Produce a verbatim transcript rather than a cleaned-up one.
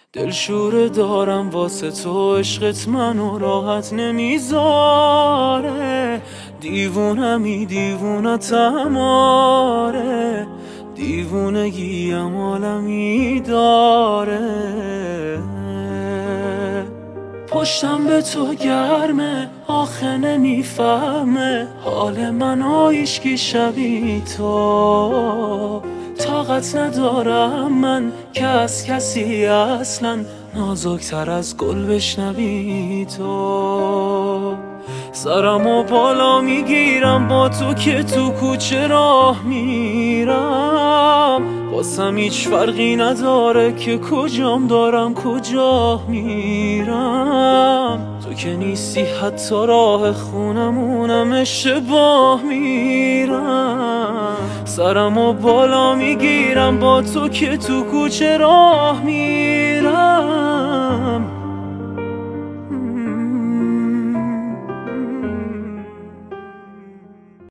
دلشوره دارم واسه تو، عشقت منو راحت نمیذاره. دیوونمی دیوونتم آره، دیوونگیم عالمی داره. پشتم به تو گرمه، آخه نمیفهمه حال من و هیچکی شبیه تو. طاقت ندارم من که از کسی اصلا نازکتر از گل بشنوی تو. سرمو بالا میگیرم با تو که تو کوچه راه میرم، واسم هیچ فرقی نداره که کجام دارم کجا میرم. تو که نیستی حتی راه خونمونم اشتباه میرم. سرمو بالا میگیرم با تو که تو کوچه راه میرم،